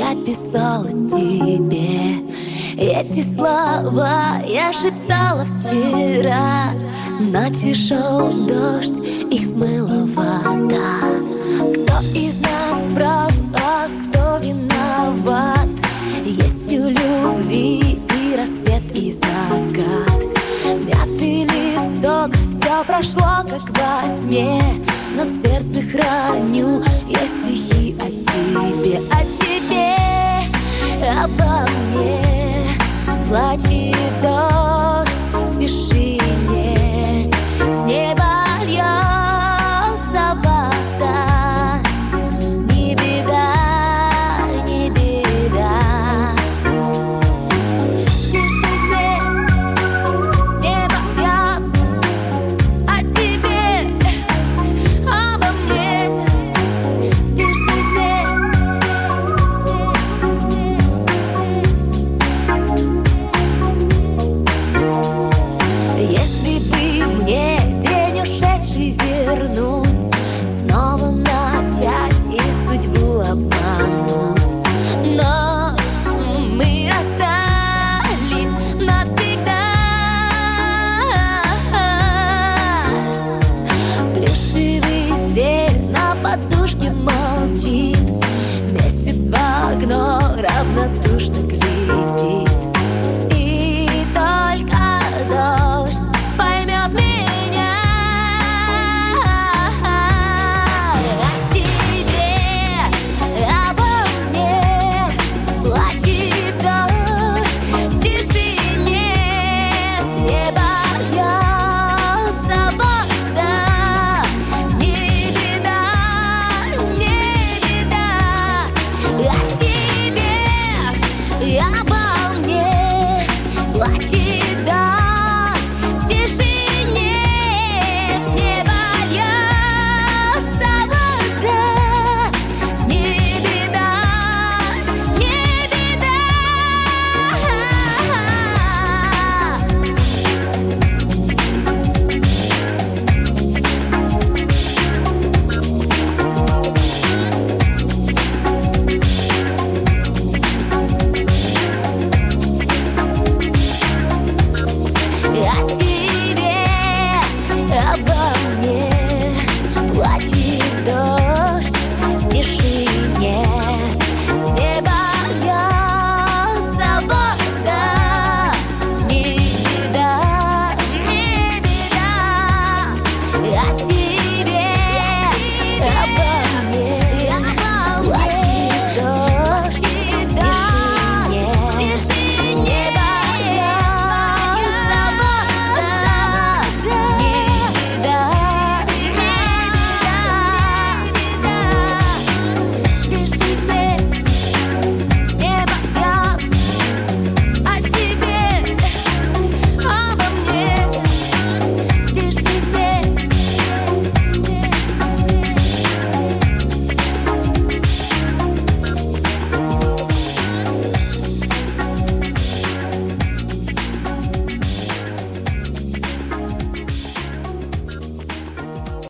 я писала тебе. Эти слова я шептала вчера. Ночью шел дождь, их смыла вода. Кто из нас прав, а кто виноват? Есть у любви и рассвет, и закат. Мятый листок, все прошло, как во сне, но в сердце храню я стихи о тебе, обо мне. Плачет дождь,